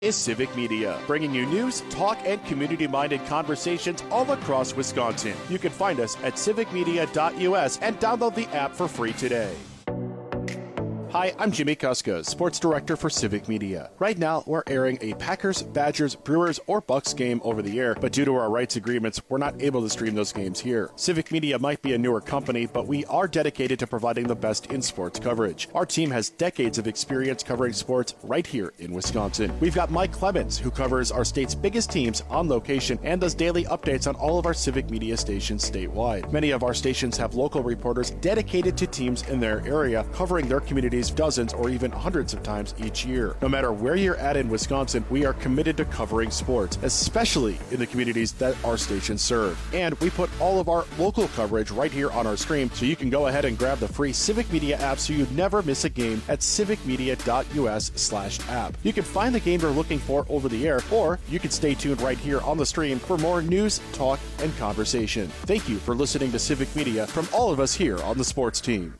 Is Civic Media, bringing you news, talk, and community-minded conversations all across Wisconsin. You can find us at civicmedia.us and download the app for free today. Hi, I'm Jimmy Kuska, Sports Director for Civic Media. Right now, we're airing a Packers, Badgers, Brewers, or Bucks game over the air, but due to our rights agreements, we're not able to stream those games here. Civic Media might be a newer company, but we are dedicated to providing the best in sports coverage. Our team has decades of experience covering sports right here in Wisconsin. We've got Mike Clemens, who covers our state's biggest teams on location and does daily updates on all of our Civic Media stations statewide. Many of our stations have local reporters dedicated to teams in their area, covering their communities dozens or even hundreds of times each year. No matter where you're at in Wisconsin, we are committed to covering sports, especially in the communities that our stations serve. And we put all of our local coverage right here on our stream, so you can go ahead and grab the free Civic Media app so you never miss a game at civicmedia.us/app. You can find the game you're looking for over the air, or you can stay tuned right here on the stream for more news, talk, and conversation. Thank you for listening to Civic Media from all of us here on the sports team.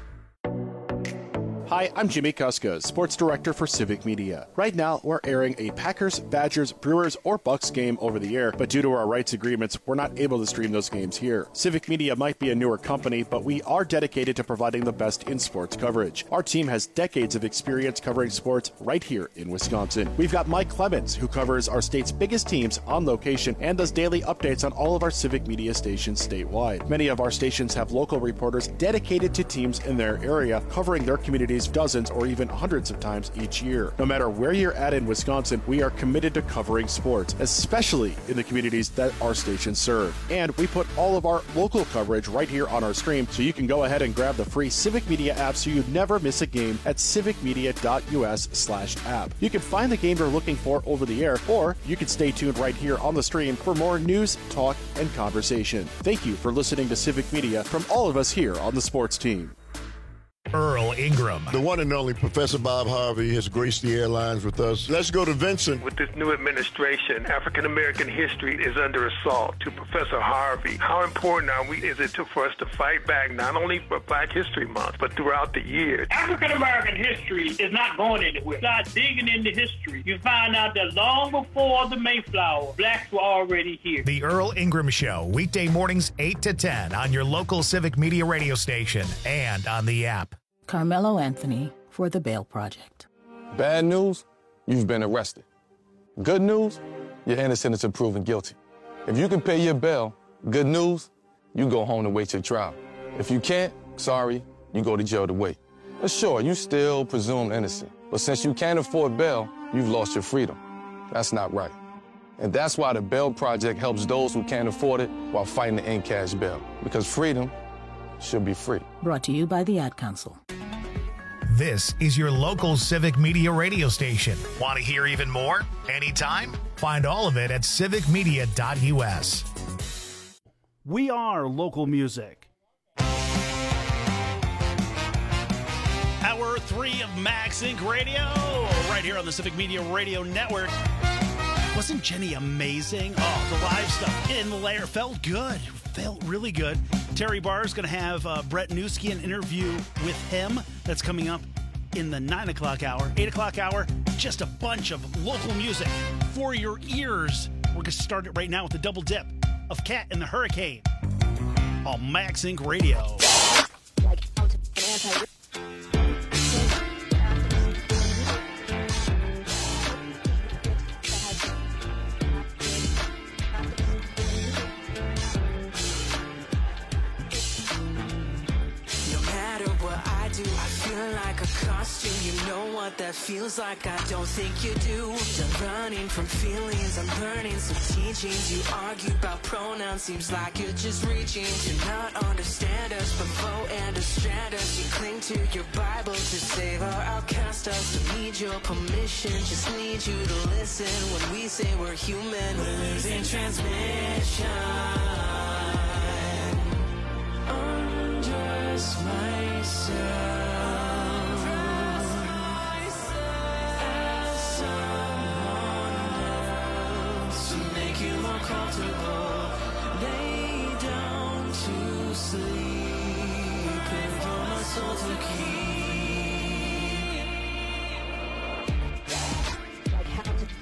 Hi, I'm Jimmy Kuska, Sports Director for Civic Media. Right now, we're airing a Packers, Badgers, Brewers, or Bucks game over the air, but due to our rights agreements, we're not able to stream those games here. Civic Media might be a newer company, but we are dedicated to providing the best in sports coverage. Our team has decades of experience covering sports right here in Wisconsin. We've got Mike Clemens, who covers our state's biggest teams on location and does daily updates on all of our Civic Media stations statewide. Many of our stations have local reporters dedicated to teams in their area, covering their communities dozens or even hundreds of times each year. No matter where you're at in Wisconsin, we are committed to covering sports, especially in the communities that our stations serve. And we put all of our local coverage right here on our stream, so you can go ahead and grab the free Civic Media app so you never miss a game at civicmedia.us/app. You can find the game you're looking for over the air, or you can stay tuned right here on the stream for more news, talk, and conversation. Thank you for listening to Civic Media from all of us here on the sports team. Earl Ingram. The one and only Professor Bob Harvey has graced the airlines with us. Let's go to Vincent. With this new administration, African-American history is under assault. To Professor Harvey, how important is it for us to fight back, not only for Black History Month, but throughout the year? African-American history is not going anywhere. Start digging into history. You find out that long before the Mayflower, blacks were already here. The Earl Ingram Show, weekday mornings 8 to 10 on your local Civic Media radio station and on the app. Carmelo Anthony for the Bail Project. Bad news, you've been arrested. Good news, you're innocent until proven guilty. If you can pay your bail, good news, you go home to wait your trial. If you can't, sorry, you go to jail to wait. But sure, you still presumed innocent. But since you can't afford bail, you've lost your freedom. That's not right. And that's why the Bail Project helps those who can't afford it while fighting to end cash bail. Because freedom should be free. Brought to you by the Ad Council. This is your local Civic Media radio station. Want to hear even more? Anytime? Find all of it at civicmedia.us. We are local music. Hour 3 of Max Inc. Radio, right here on the Civic Media Radio Network. Wasn't Jenny amazing? Oh, the live stuff in the lair felt good. Felt really good. Terry Barr is going to have Brett Newski, an interview with him that's coming up in the 9 o'clock hour. 8 o'clock hour, just a bunch of local music for your ears. We're going to start it right now with the double dip of Cat and the Hurricane on Max Inc. Radio. You know what that feels like, I don't think you do. Done running from feelings, I'm learning some teachings. You argue about pronouns, seems like you're just reaching to not understand us, but vote and distract us. You cling to your Bible to save our outcast us. Don't need your permission, just need you to listen. When we say we're human, we're losing transmission. Undress myself. Comfortable, lay down to sleep, and for my soul to keep.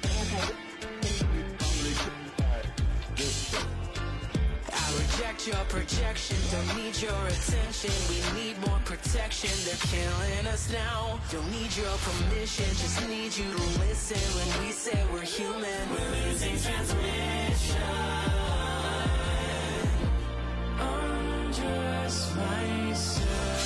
reflect your projection. Don't need your attention, we need more protection. They're killing us now. Don't need your permission, just need you to listen. When we say we're human, we're losing transmission. Undress myself.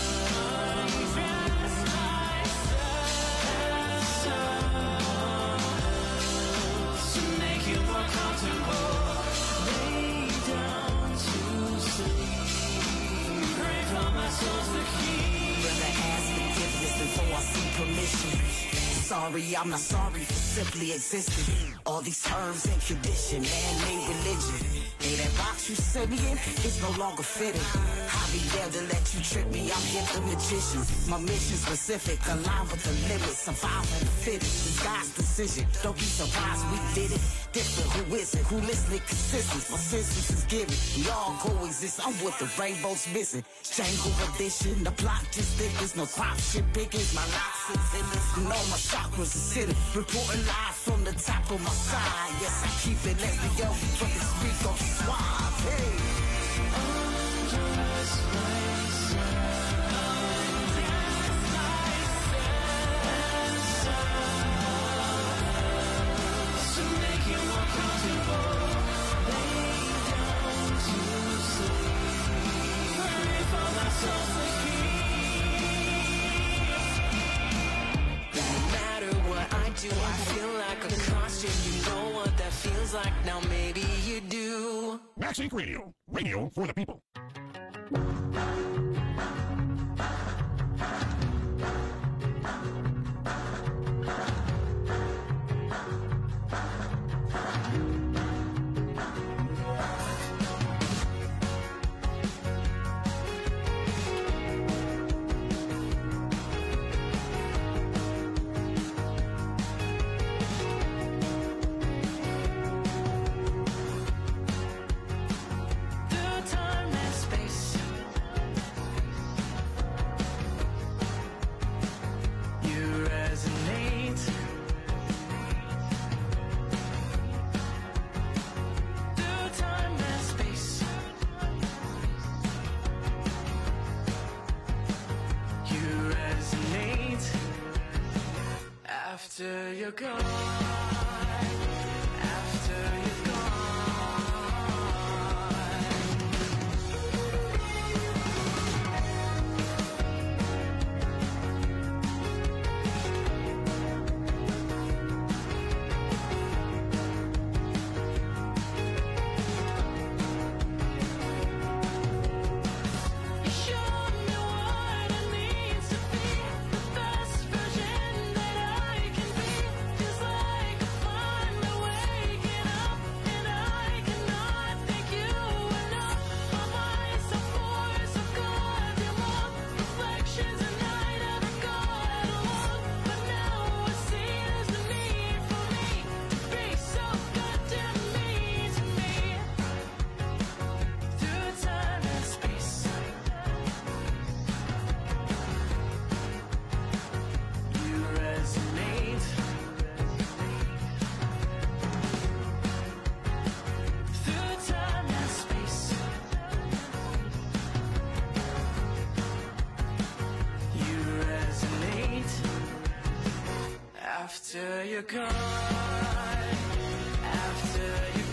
Before I see permission. Sorry, I'm not sorry for simply existing. All these terms and condition, man-made religion. Hey, that box you set me in, it's no longer fitting. I'll be there to let you trick me, I'm just the magician. My mission specific, aligned with the limits. Survival the fittest, this God's decision. Don't be surprised we did it. Different, who is it? Who listening consistent? My senses is given. We all coexist, I'm what the rainbow's missing. Django edition, the plot just thickens. No crop shit pickings, my life sits in this. You know my chakras are sitting. Reporting live from the top of my side. Yes, I keep it every yo from the street on suave. Hey. Undress myself. To make it more comfortable. Lay down to sleep. Pray for my soul to keep. No matter what I do, I feel like a costume. You know what that feels like. Now maybe you do. Max Inc. Radio. Radio for the people. After you're gone, after you're gone, after you're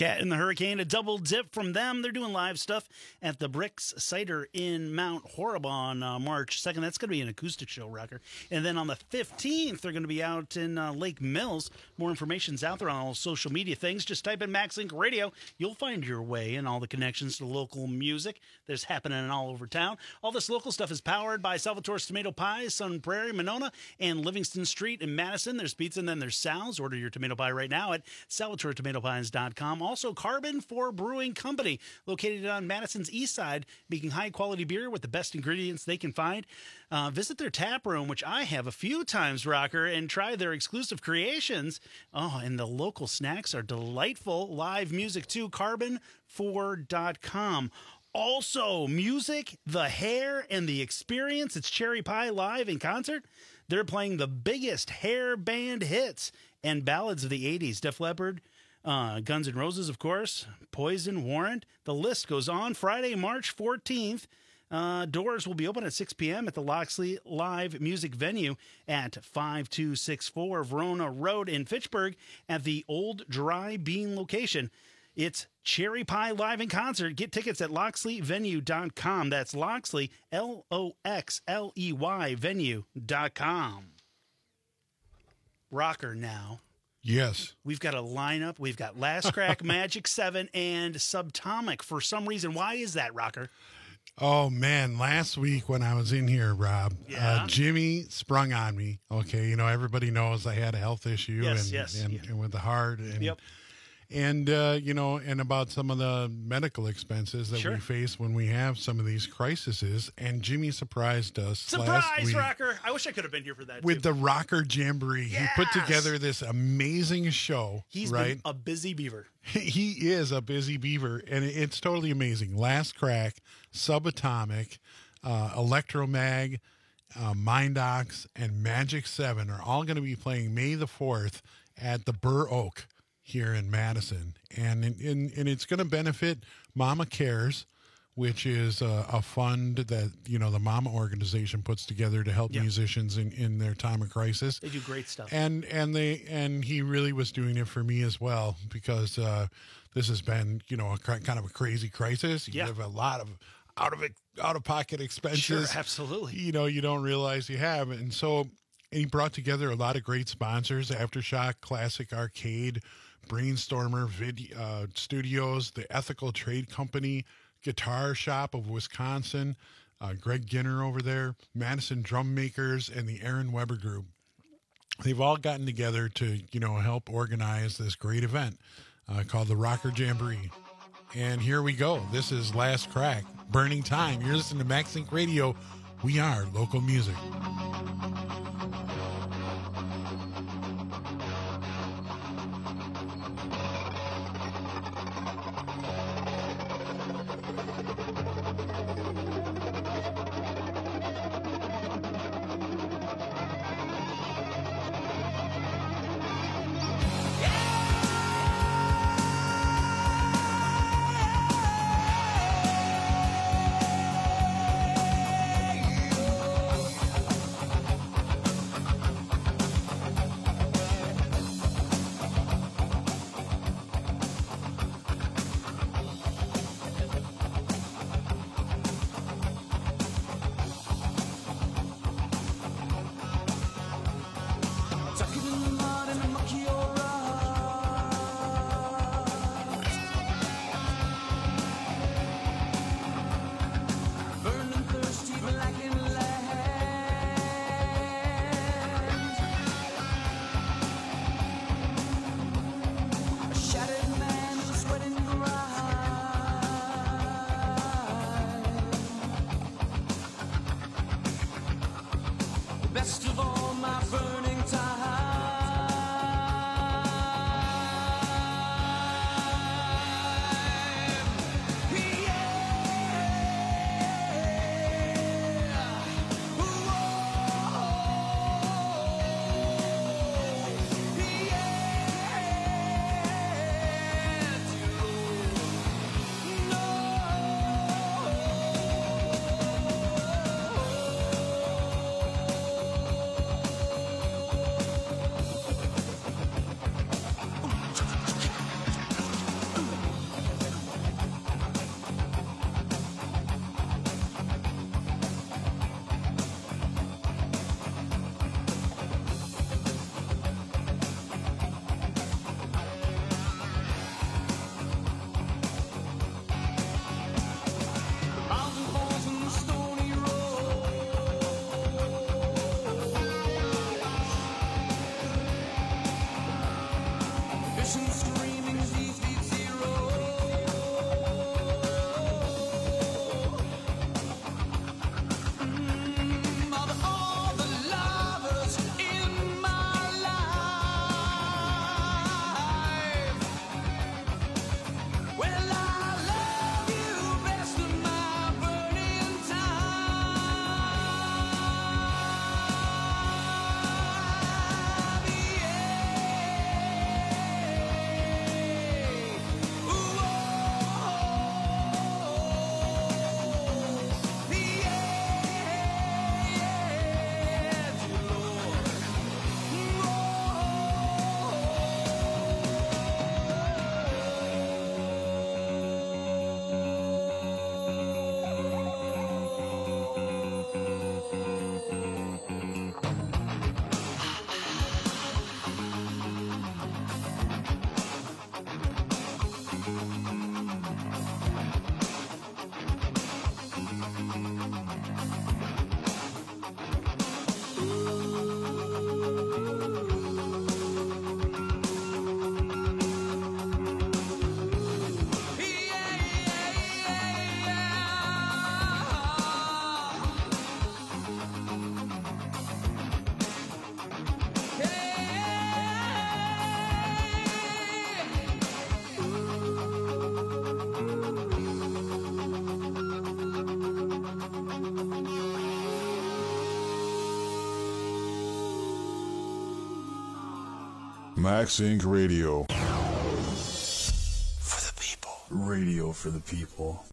Cat and the Hurricane, a double dip from them. They're doing live stuff at the Bricks Cider in Mount Horeb on March 2nd. That's going to be an acoustic show, Rocker. And then on the 15th, they're going to be out in Lake Mills. More information's out there on all social media things. Just type in MaxLink Radio. You'll find your way and all the connections to local music that's happening all over town. All this local stuff is powered by Salvatore's Tomato Pies, Sun Prairie, Monona, and Livingston Street in Madison. There's pizza and then there's Sal's. Order your tomato pie right now at SalvatoreTomatoPies.com. Also, Carbon 4 Brewing Company, located on Madison's east side, making high-quality beer with the best ingredients they can find. Visit their tap room, which I have a few times, Rocker, and try their exclusive creations. Oh, and the local snacks are delightful. Live music, too. Carbon4.com. Also, music, the hair, and the experience. It's Cherry Pie Live in concert. They're playing the biggest hair band hits and ballads of the 80s. Def Leppard, Guns N' Roses, of course, Poison, Warrant. The list goes on. Friday, March 14th. Doors will be open at 6 p.m. at the Loxley Live Music Venue at 5264 Verona Road in Fitchburg at the Old Dry Bean location. It's Cherry Pie Live in concert. Get tickets at LoxleyVenue.com. That's Loxley, Loxley, venue.com. Rocker now. Yes. We've got a lineup. We've got Last Crack, Magic 7, and Subatomic for some reason. Why is that, Rocker? Oh, man. Last week when I was in here, Rob, Jimmy sprung on me. Okay. You know, everybody knows I had a health issue and with the heart. And, and you know, and about some of the medical expenses that we face when we have some of these crises. And Jimmy surprised us last week. Rocker! I wish I could have been here for that, with the Rocker Jamboree. Yes! He put together this amazing show. He's been a busy beaver. He is a busy beaver, and it's totally amazing. Last Crack, Subatomic, Electromag, Mindox, and Magic 7 are all going to be playing May the 4th at the Burr Oak here in Madison. And it's going to benefit Mama Cares, which is a fund that, you know, the Mama organization puts together to help musicians in their time of crisis. They do great stuff. And he really was doing it for me as well, because this has been, you know, kind of a crazy crisis. You have a lot of out-of-pocket expenses. Sure, absolutely. You know, you don't realize you have. And so he brought together a lot of great sponsors: Aftershock, Classic Arcade, Brainstormer Studios, the Ethical Trade Company, Guitar Shop of Wisconsin, Greg Ginner over there, Madison Drum Makers, and the Aaron Weber Group. They've all gotten together to, you know, help organize this great event called the Rocker Jamboree. And here we go. This is Last Crack, Burning Time. You're listening to MaxLink Radio. We are local music. Best of all my burning time. Max Inc. Radio. For the people. Radio for the people.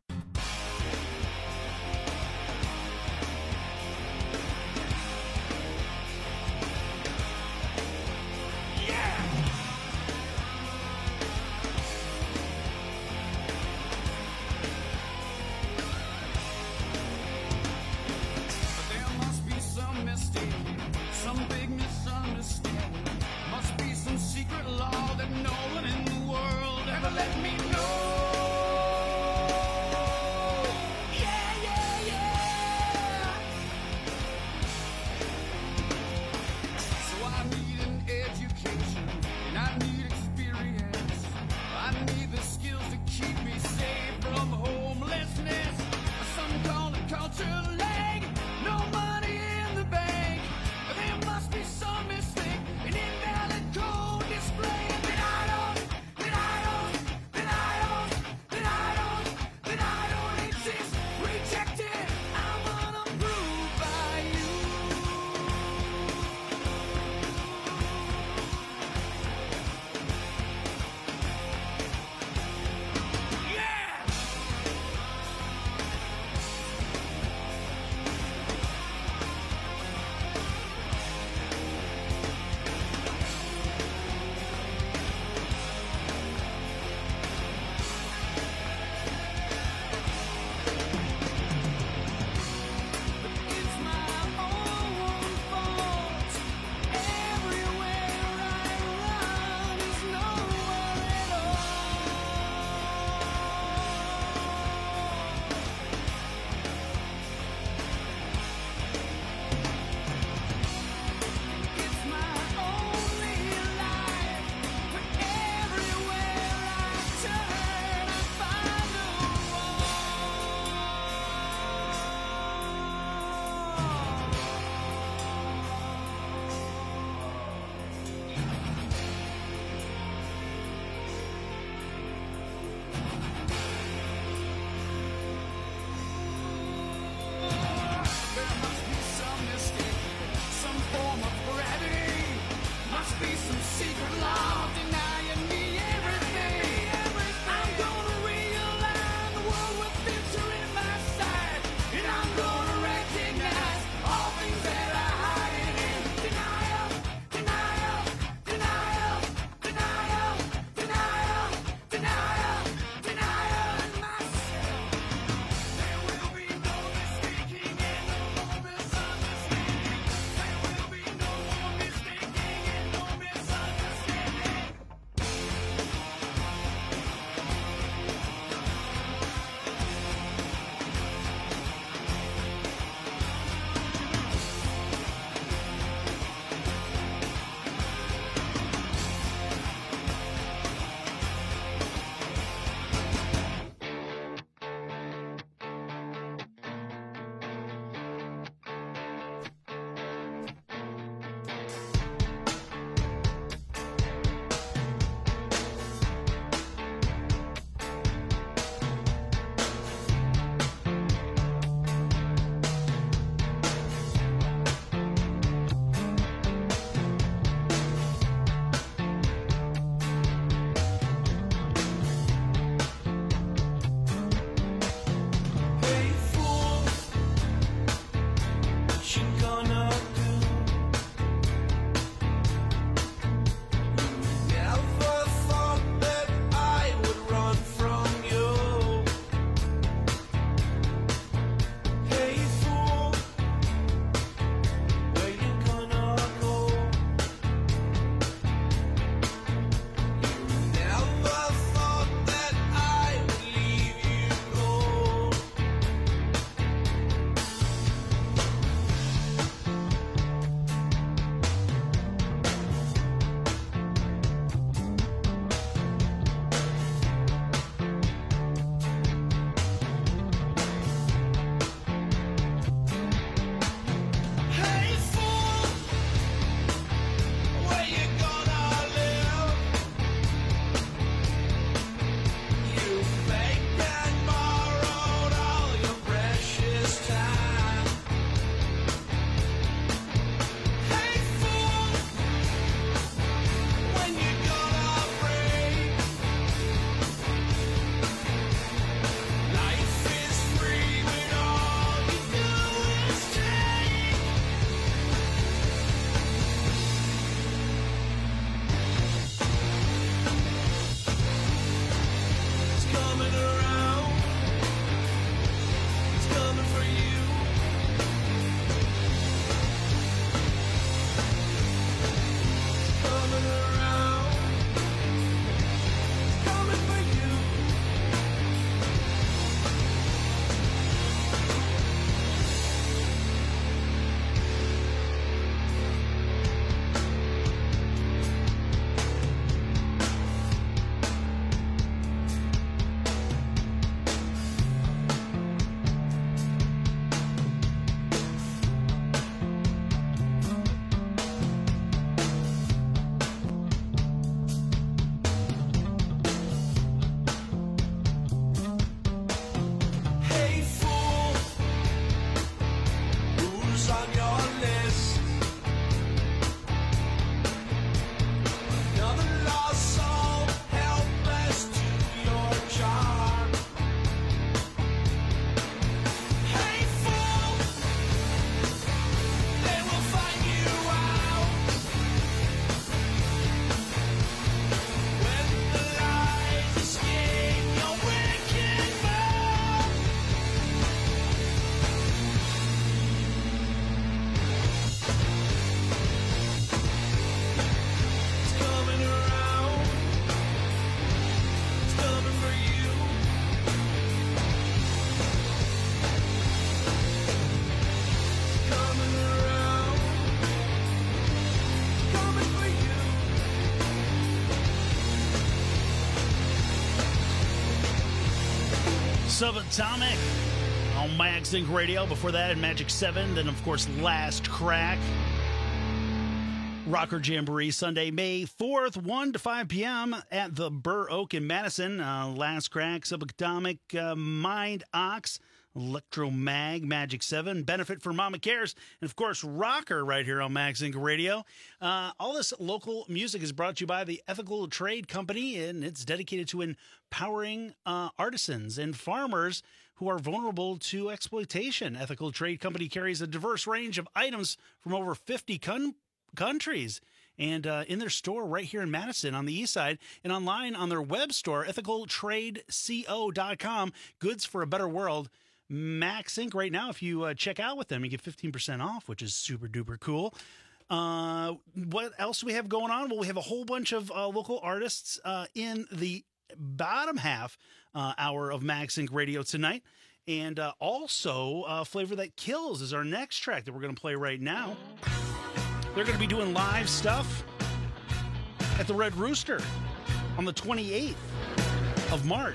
Subatomic on Max Inc. Radio. Before that, in Magic 7. Then, of course, Last Crack. Rocker Jamboree, Sunday, May 4th, 1 to 5 p.m. at the Burr Oak in Madison. Last Crack, Subatomic, Mind Ox, Electromag, Magic 7, Benefit for Mama Cares, and, of course, Rocker right here on Max Inc. Radio. All this local music is brought to you by the Ethical Trade Company, and it's dedicated to empowering artisans and farmers who are vulnerable to exploitation. Ethical Trade Company carries a diverse range of items from over 50 countries, and in their store right here in Madison on the east side, and online on their web store, ethicaltradeco.com. Goods for a better world. Max Inc. right now, if you check out with them, you get 15% off, which is super duper cool. What else do we have going on? Well, we have a whole bunch of local artists in the bottom half hour of Max Inc. Radio tonight. And also, Flavor That Kills is our next track that we're going to play right now. They're going to be doing live stuff at the Red Rooster on the 28th of March.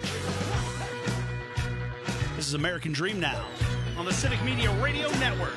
This is American Dream now on the Civic Media Radio Network.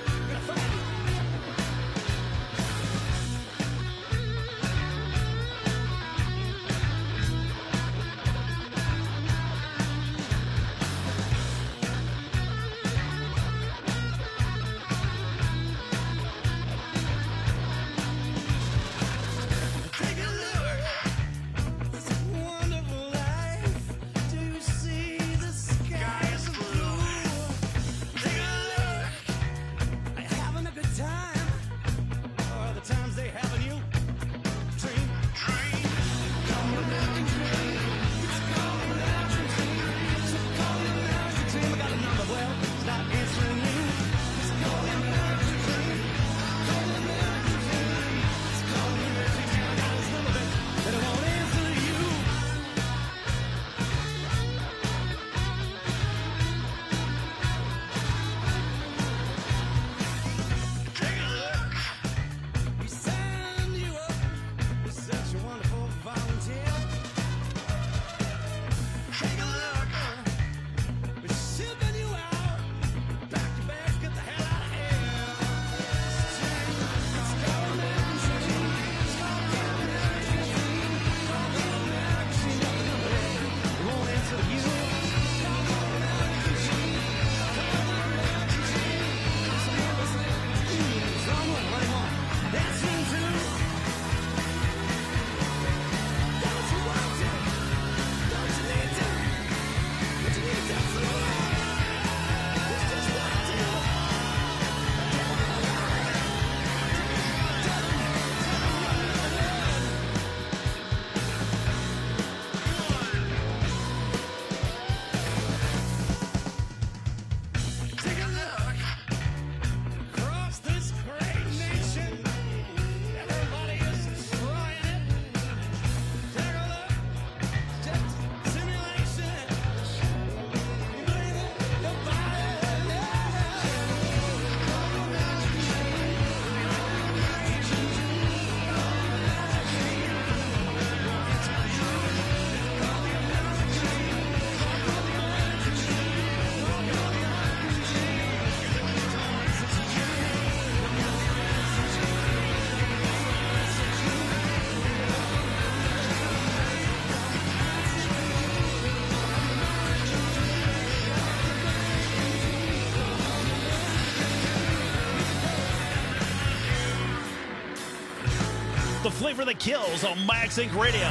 The Flavor That Kills on Max Inc. Radio.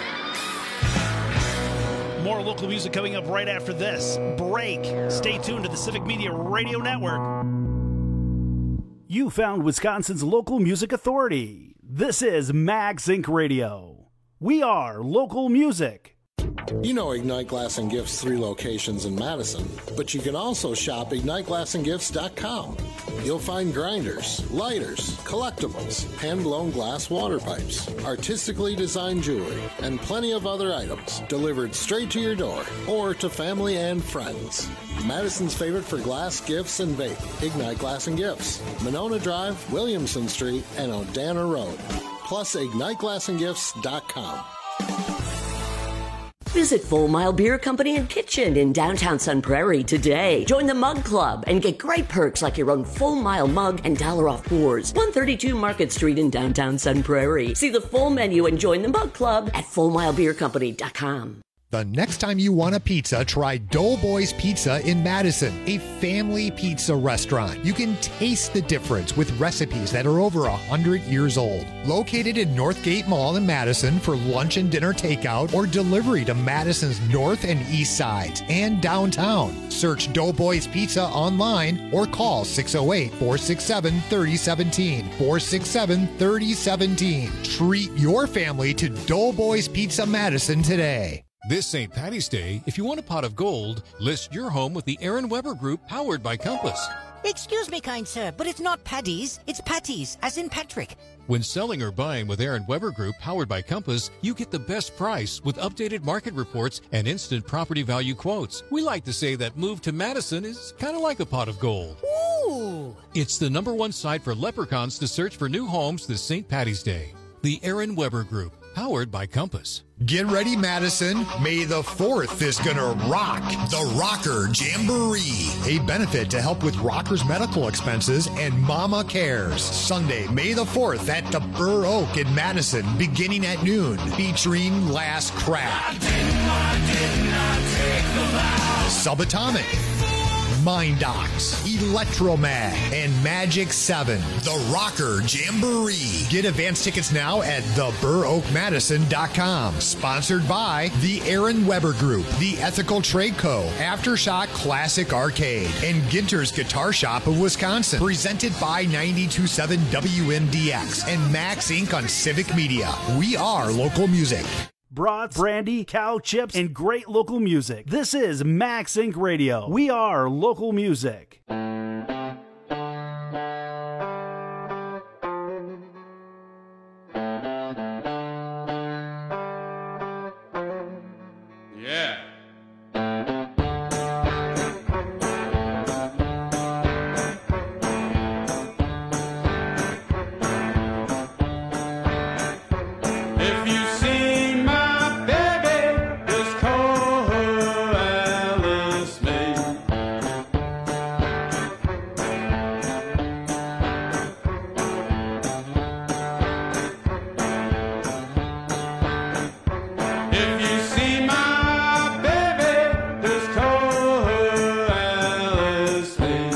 More local music coming up right after this break. Stay tuned to the Civic Media Radio Network. You found Wisconsin's local music authority. This is Max Inc. Radio. We are local music. You know Ignite Glass and Gifts 3 locations in Madison, but you can also shop IgniteGlassandGifts.com. You'll find grinders, lighters, collectibles, hand-blown glass water pipes, artistically designed jewelry, and plenty of other items delivered straight to your door or to family and friends. Madison's favorite for glass, gifts, and vape, Ignite Glass and Gifts, Monona Drive, Williamson Street, and Odana Road. Plus, IgniteGlassandGifts.com. Visit Full Mile Beer Company and Kitchen in downtown Sun Prairie today. Join the Mug Club and get great perks like your own Full Mile mug and $1 off pours. 132 Market Street in downtown Sun Prairie. See the full menu and join the Mug Club at FullMileBeerCompany.com. The next time you want a pizza, try Doughboys Pizza in Madison, a family pizza restaurant. You can taste the difference with recipes that are over 100 years old. Located in Northgate Mall in Madison for lunch and dinner takeout or delivery to Madison's north and east sides and downtown. Search Doughboys Pizza online or call 608-467-3017. 467-3017. Treat your family to Doughboys Pizza Madison today. This St. Paddy's Day, if you want a pot of gold, list your home with the Aaron Weber Group, powered by Compass. Excuse me, kind sir, but it's not Paddy's, it's Patties, as in Patrick. When selling or buying with Aaron Weber Group, powered by Compass, you get the best price with updated market reports and instant property value quotes. We like to say that move to Madison is kind of like a pot of gold. Ooh! It's the #1 site for leprechauns to search for new homes this St. Paddy's Day. The Aaron Weber Group, powered by Compass. Get ready, Madison. May the 4th is gonna rock the Rocker Jamboree, a benefit to help with rockers' medical expenses and Mama Cares. Sunday, May the 4th at the Burr Oak in Madison, beginning at noon, featuring Last Crack, Subatomic, Mindox, Electromag, and Magic 7. The Rocker Jamboree. Get advance tickets now at theburroakmadison.com. Sponsored by the Aaron Weber Group, the Ethical Trade Co., Aftershock Classic Arcade, and Ginter's Guitar Shop of Wisconsin. Presented by 92.7 WMDX and Max Inc. on Civic Media. We are local music. Brats, brandy, cow chips, and great local music. This is Max Inc. Radio. We are local music. Yeah. If you see my baby, just call her Alice May. If you see my baby, just call her Alice May.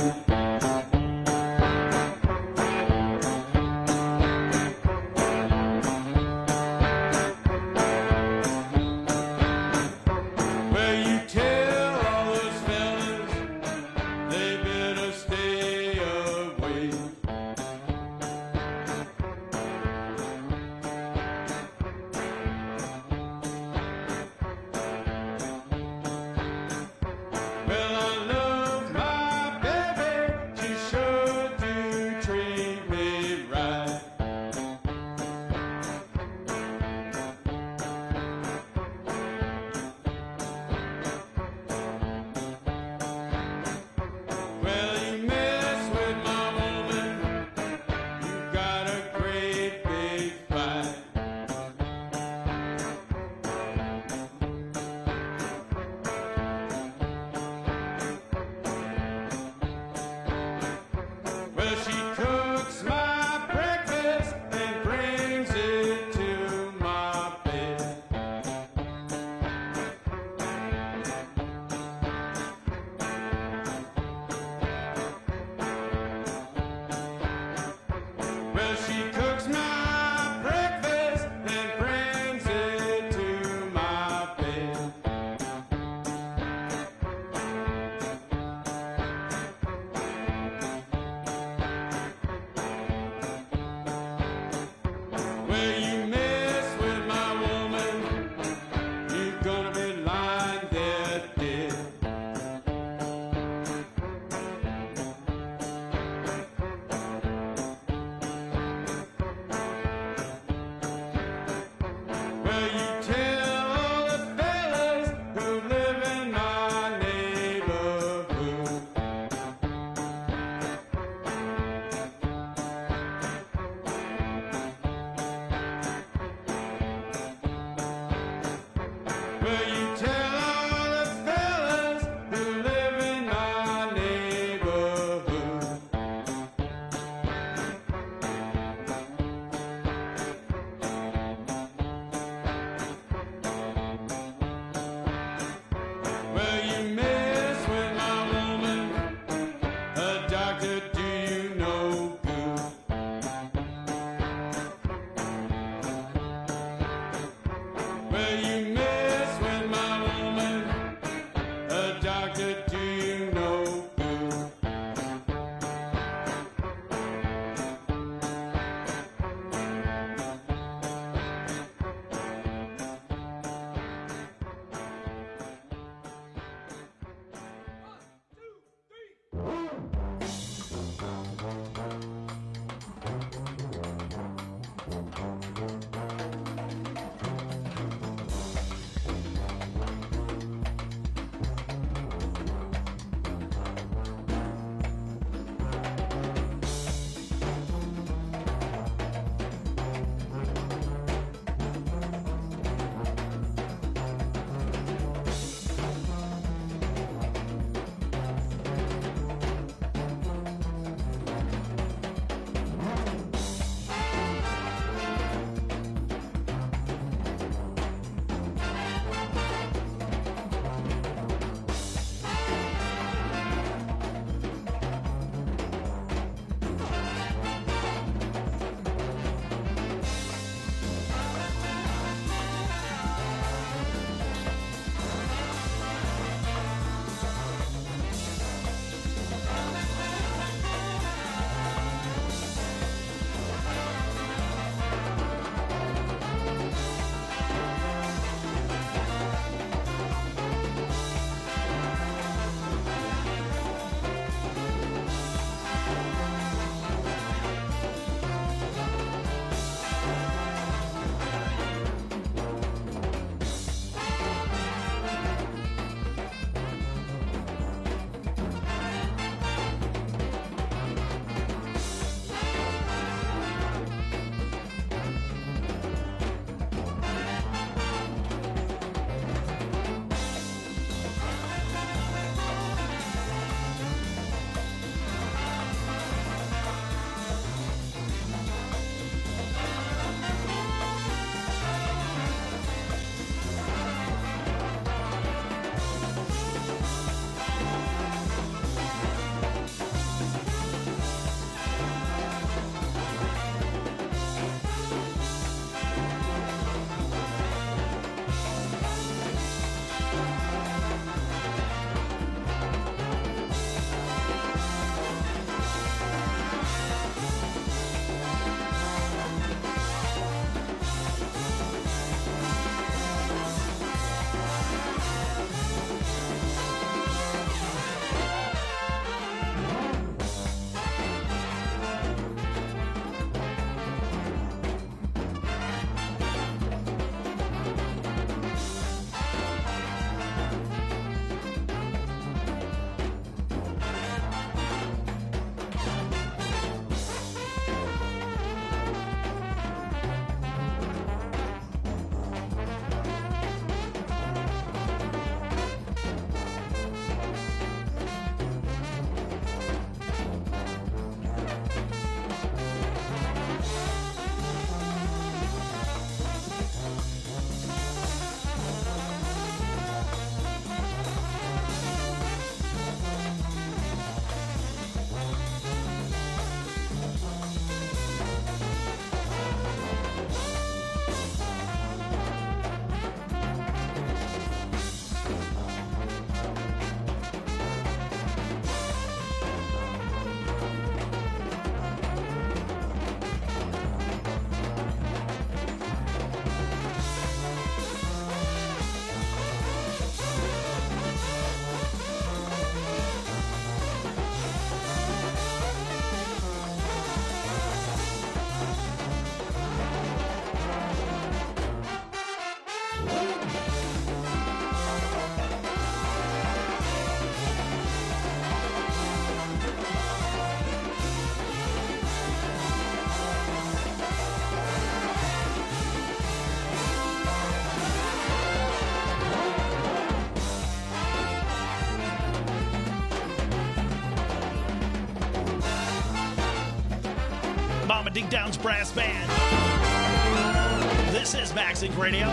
Downs Brass Band. This is Max Inc. Radio.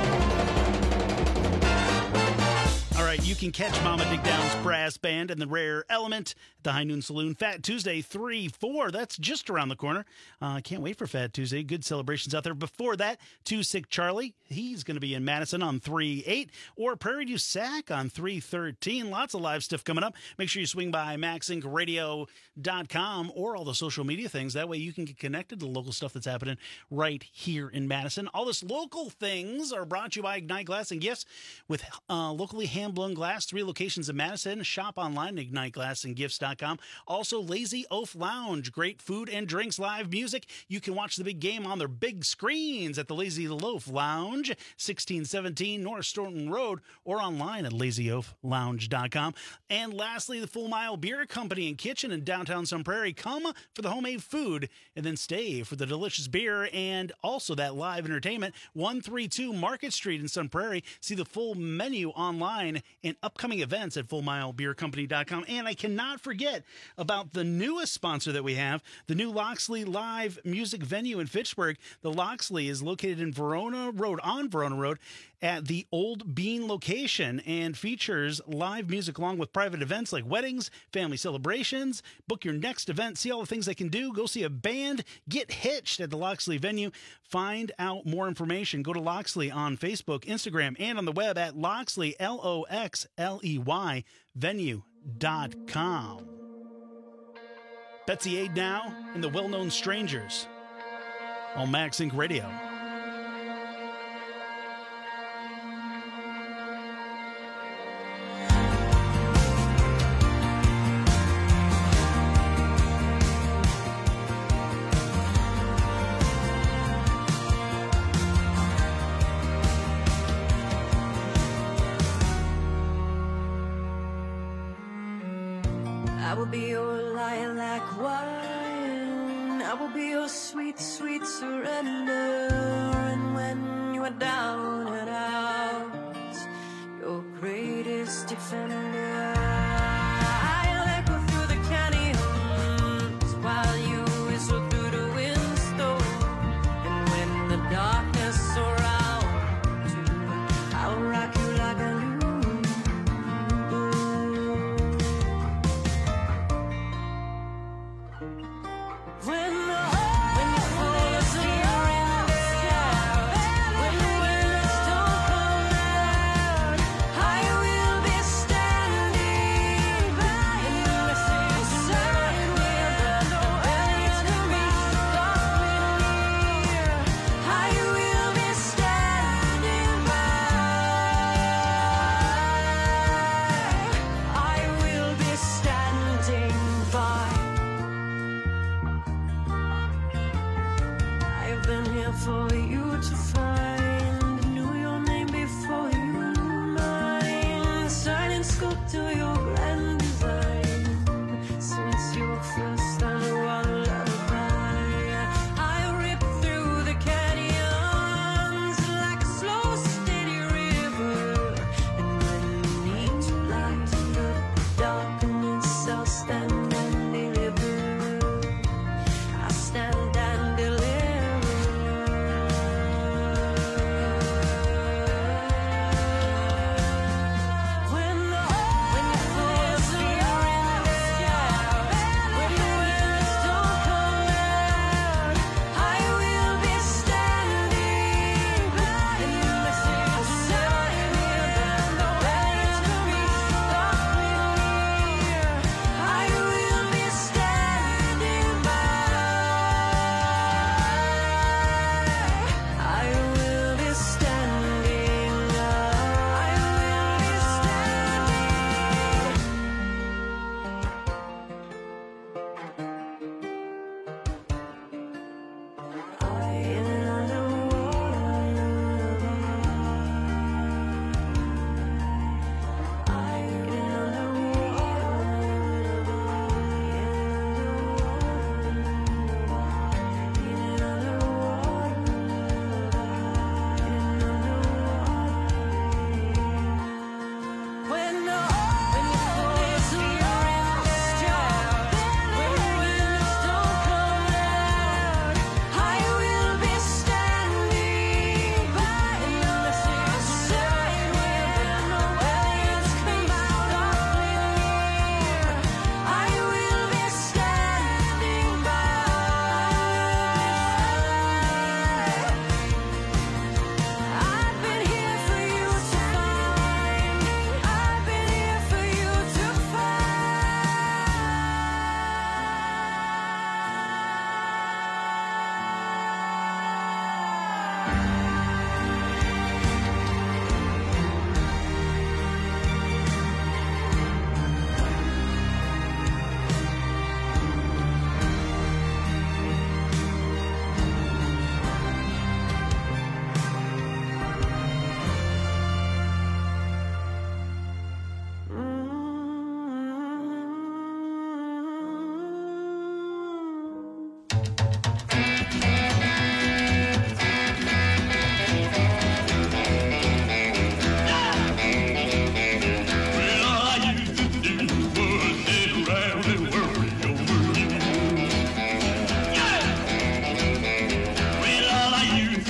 All right, you can catch Mama Dig Down's Brass Band and the Rare Element at the High Noon Saloon. Fat Tuesday, 3-4. That's just around the corner. Can't wait for Fat Tuesday. Good celebrations out there. Before that, Too Sick Charlie. He's going to be in Madison on 3-8. Or Prairie du Sac on 3-13. Lots of live stuff coming up. Make sure you swing by maxincradio.com or all the social media things. That way you can get connected to the local stuff that's happening right here in Madison. All this local things are brought to you by Ignite Glass and Gifts with locally hand-blown glass, 3 locations in Madison. Shop online at IgniteGlassandGifts.com. Also, Lazy Oaf Lounge. Great food and drinks, live music. You can watch the big game on their big screens at the Lazy Loaf Lounge, 1617 North Staunton Road, or online at LazyOafLounge.com. And lastly, the Full Mile Beer Company and Kitchen in downtown Sun Prairie. Come for the homemade food and then stay for the delicious beer and also that live entertainment. 132 Market Street in Sun Prairie. See the full menu online and upcoming events at FullMileBeerCompany.com. And I cannot forget about the newest sponsor that we have, the new Loxley Live Music Venue in Fitchburg. The Loxley is located in Verona Road, on Verona Road, at the Old Bean location, and features live music along with private events like weddings, family celebrations. Book your next event, see all the things they can do, go see a band, get hitched at the Loxley venue. Find out more information. Go to Loxley on Facebook, Instagram, and on the web at Loxley, Loxley, venue.com. Betsy Aid now and the Well-Known Strangers on Max Inc. Radio. I will be your lilac wine. I will be your sweet, sweet surrender. And when you are down and out, your greatest defender. I'll echo through the canyons while you whistle through the windstorm. And when the darkness surrounds you, I'll rock you like a new. When the whole is here in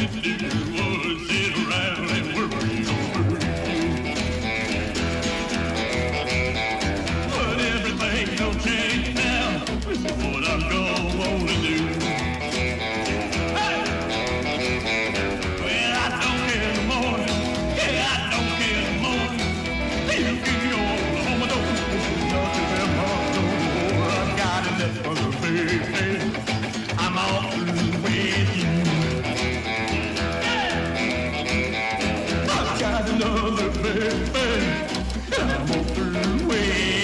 to do was sit around and worry over but everything don't change now. This is what I'm gonna wanna do. Hey! Well, I don't care in the morning. Yeah, I don't care in the morning. You can go on the door. Nothing in my door. I got another baby. I'm all through with you. Yeah. I've got another baby. I'm all through with you.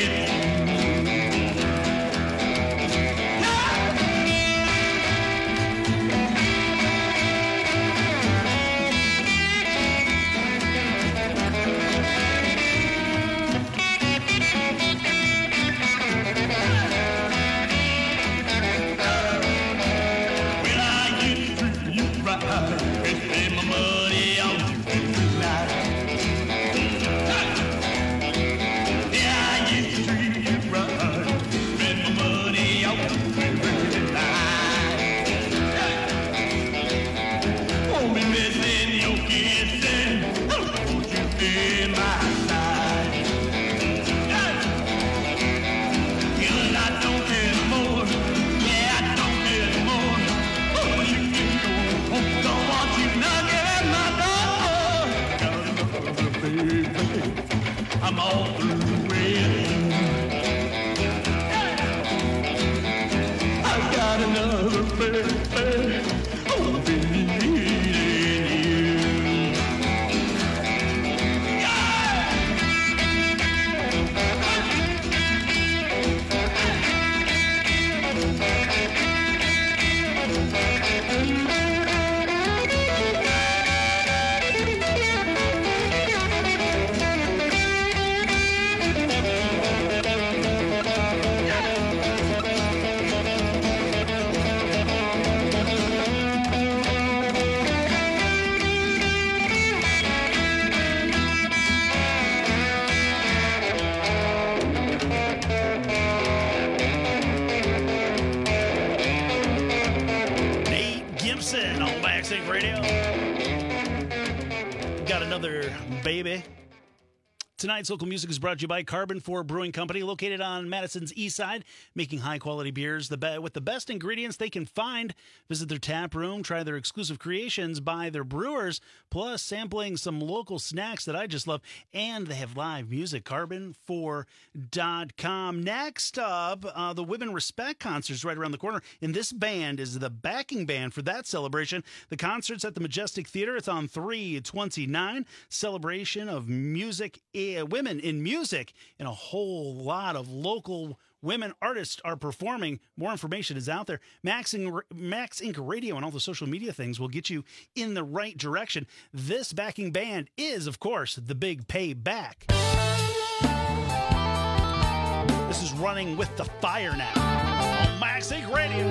I'm all through with you. I got another baby. I'll be needing you. On Backsync Radio. Got another baby. Tonight's local music is brought to you by Carbon 4 Brewing Company, located on Madison's east side, making high-quality beers with the best ingredients they can find. Visit their tap room, try their exclusive creations by their brewers, plus sampling some local snacks that I just love. And they have live music, carbon4.com. Next up, the Women Respect concert's right around the corner, and this band is the backing band for that celebration. The concert's at the Majestic Theater. It's on 3/29, celebration of music, women in music, and a whole lot of local women artists are performing. More information is out there. Max Inc. Radio and all the social media things will get you in the right direction. This backing band is, of course, the Big Payback. This is Running with the Fire now on Max Inc. Radio.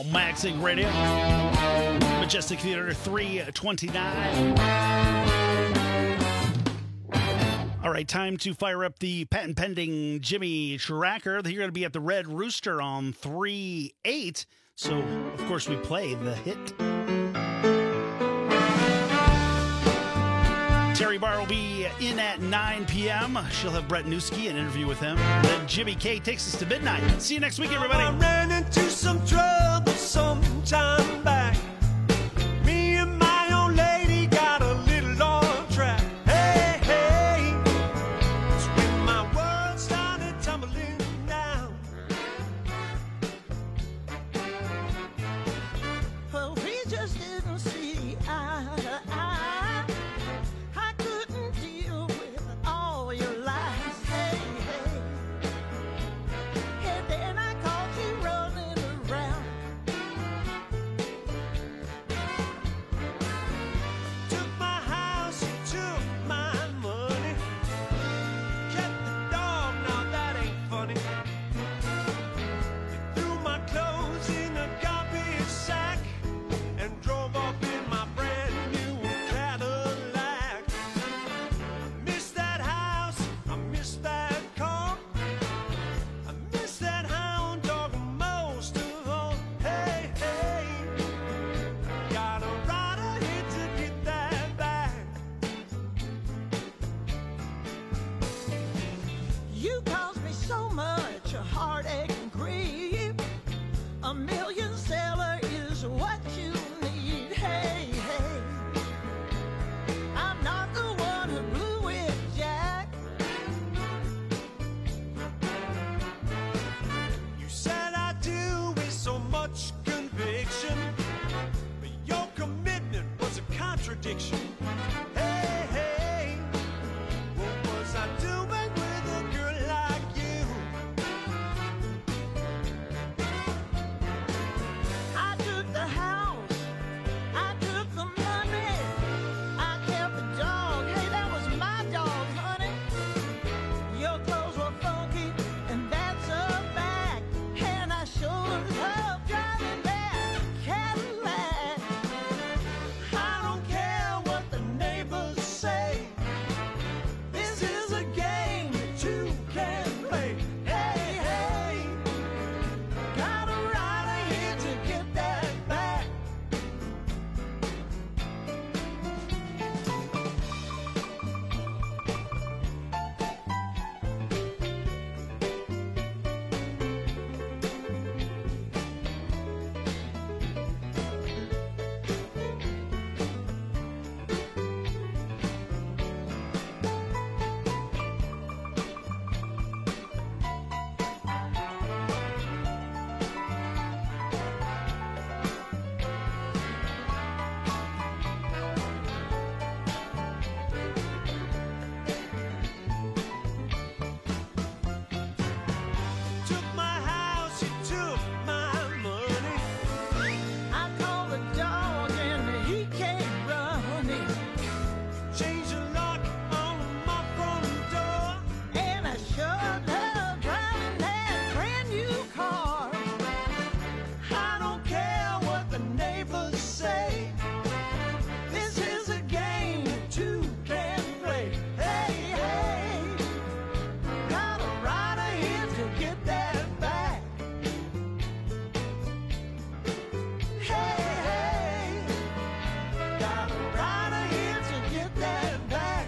Maxing Radio. Majestic Theater 329. All right, time to fire up the patent pending Jimmy Tracker. You're going to be at the Red Rooster on 3/8. So, of course, we play the hit. Terry Barr will be in at 9 p.m. She'll have Brett Newski, an interview with him. Then Jimmy K takes us to midnight. See you next week, everybody. I ran into some trouble some time back. Me and my old lady got a little off track. Hey, hey, it's when my world started tumbling down. Well, we just didn't see eye to eye. I couldn't deal with all your lies. Hey, hey. And then I caught you running around. Took my house, you took my money. Kept the dog, now that ain't funny. You threw my clothes in a garbage sack and drove off in my brand new Cadillac. I miss that house, I miss that car. I miss that hound dog most of all. Hey, hey, got a rider here to get that back. You caused me so much heartache and grief. A million sailor is what you need. Hey, hey. I'm not the one who blew it, Jack. You said I do with so much conviction, but your commitment was a contradiction. Hey, hey, what was I doing with a girl like you? I took the house, I took the money, I kept the dog. Hey, that was my dog, honey. Your clothes were funky, and that's a fact. And I sure love driving that Cadillac. I don't care what the neighbors say. This is a game that you can play. Hey, hey, got a rider here to get that back. Took my house, you took my money. I called the dog and he came running. Changed the lock on my front door. And I sure love driving that brand new car. I don't care what the neighbors say. This is a game that two can play. Hey, hey, got a rider here to get that back. Hey, hey, got a rider here to get that back.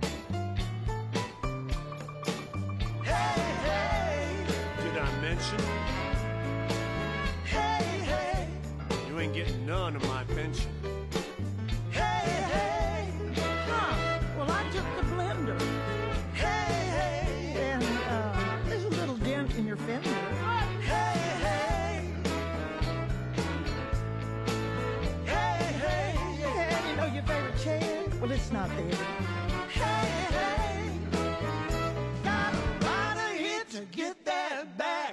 Hey, hey, did I mention? Hey, hey, you ain't getting none of my pension. Hey, hey, Huh. Well, I took the blender. hey, hey, And there's a little dent in your fender. hey, hey, hey, hey, And you know your favorite chair? Well, it's not there. hey, hey, got a rider here to get that back.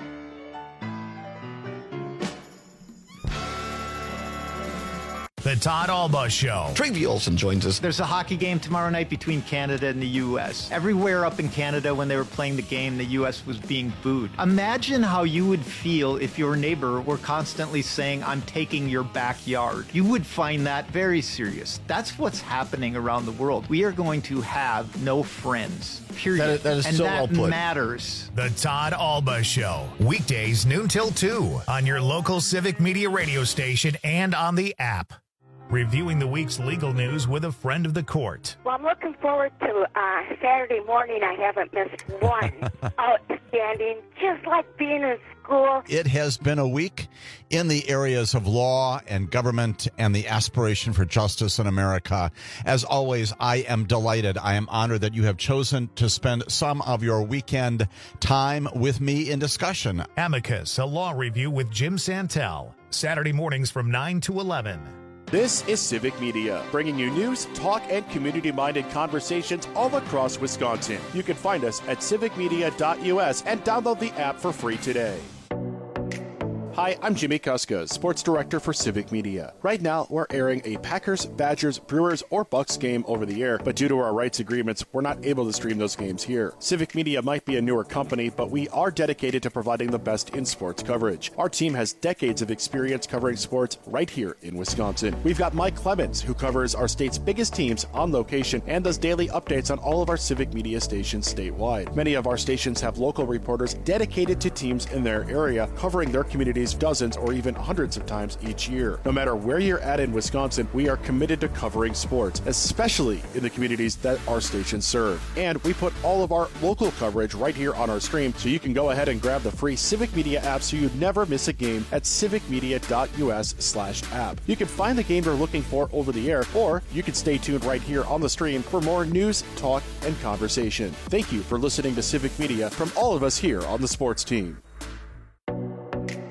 The Todd Alba Show. Travie Olsen joins us. There's a hockey game tomorrow night between Canada and the U.S. Everywhere up in Canada when they were playing the game, the U.S. was being booed. Imagine how you would feel if your neighbor were constantly saying, I'm taking your backyard. You would find that very serious. That's what's happening around the world. We are going to have no friends. Period. That is and so that well put. matters. The Todd Alba Show. Weekdays noon till 2 on your local Civic Media radio station and on the app. Reviewing the week's legal news with a friend of the court. Well, I'm looking forward to Saturday morning. I haven't missed one. Outstanding. Just like being in school. It has been a week in the areas of law and government and the aspiration for justice in America. As always, I am delighted. I am honored that you have chosen to spend some of your weekend time with me in discussion. Amicus, a law review with Jim Santel. Saturday mornings from 9 to 11. This is Civic Media, bringing you news, talk, and community-minded conversations all across Wisconsin. You can find us at civicmedia.us and download the app for free today. Hi, I'm Jimmy Kuska, Sports Director for Civic Media. Right now, we're airing a Packers, Badgers, Brewers, or Bucks game over the air, but due to our rights agreements, we're not able to stream those games here. Civic Media might be a newer company, but we are dedicated to providing the best in sports coverage. Our team has decades of experience covering sports right here in Wisconsin. We've got Mike Clemens, who covers our state's biggest teams on location and does daily updates on all of our Civic Media stations statewide. Many of our stations have local reporters dedicated to teams in their area, covering their communities dozens or even hundreds of times each year. No matter where you're at in Wisconsin, we are committed to covering sports, especially in the communities that our stations serve. And we put all of our local coverage right here on our stream, so you can go ahead and grab the free Civic Media app so you never miss a game at civicmedia.us/app. You can find the game you're looking for over the air, or you can stay tuned right here on the stream for more news, talk, and conversation. Thank you for listening to Civic Media from all of us here on the sports team.